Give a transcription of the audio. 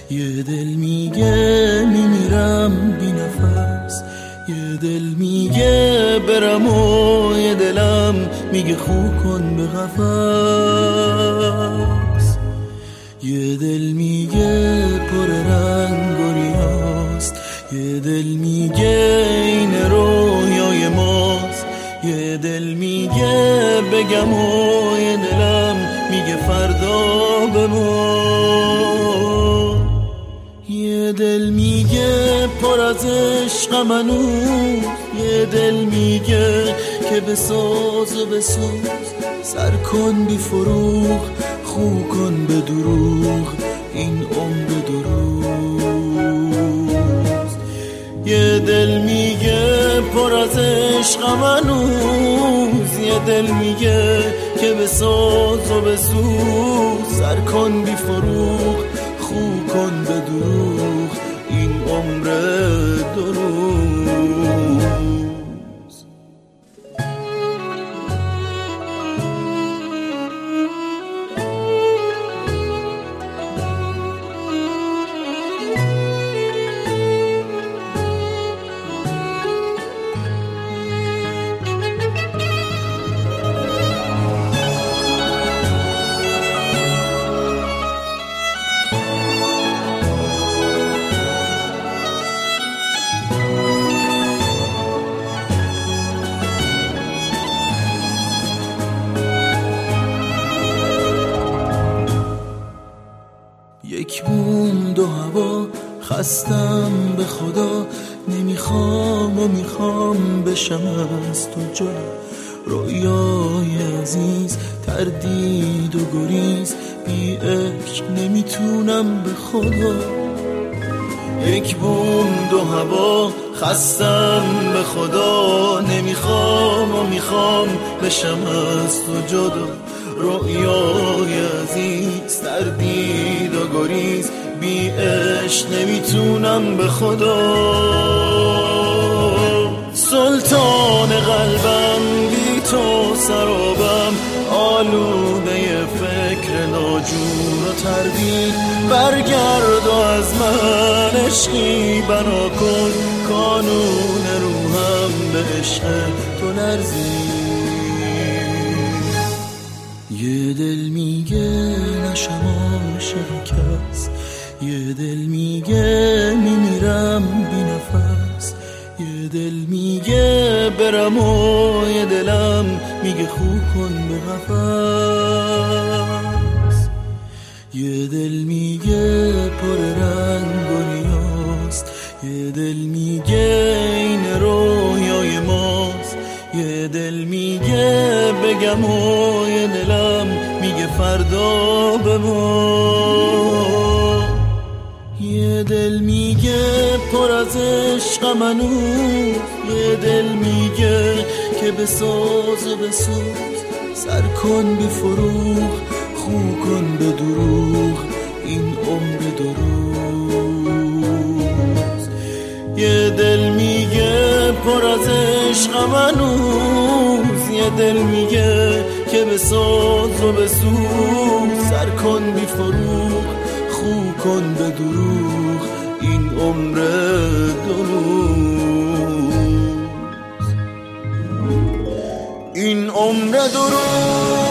یه دل میگه میمیرم بی نفس، یه دل میگه برم و یه دلم میگه خو کن به قفس. یه دل میگه پر رنگ و ریاست، یه دل میگه این رویای ماست، یه دل میگه بگم و یه دلم میگه فردا به ما. یه دل میگه پر از عشقم هنوز، یه دل میگه که بساز و بسوز، سر کن بی فروغ خو کن به دروغ این عمر دروز. یه دل میگه پر از عشقم هنوز، یه دل میگه که بساز و بسوز، سر کن بی فروغ خو کن به دروغ این عمر دروز. یک بوم دو هوا خستم به خدا، نمیخوام و میخوام بشم از تو جدا. رویای عزیز تردید و گریز، بی عشق نمیتونم به خدا. یک بوم دو هوا خستم به خدا، نمیخوام و میخوام بشم از تو جدا. رویای عزیز تردید و گریز، بی عشق نمیتونم به خدا. سلطان قلبم بی تو سرابم، آلوده فکر ناجور و تردید. برگرد و از من عشقی بنا کن، کانون روحم به عشق تو لرزید. یه دل میگه نشم عاشق کس، یه دل میگه میمیرم بی نفس، یه دل میگه برم و یه دلم میگه خو کن به قفس. یه دل میگه پر رنگ و ریاست، یه دل میگه این رویای ماست، یه دل میگه بگم و یه دلم میگه فردا به ما. یه دل میگه پر از عشقم هنوز، یه دل میگه که بساز و بسوز، سر کن بی فروغ خو کن به دروغ این عمر دروز. یه دل میگه پر از عشقم هنوز، یه دل میگه که بساز و بسوز، سر کن بی فروغ خو کن به دروغ این عمر دروز، این عمر دروز.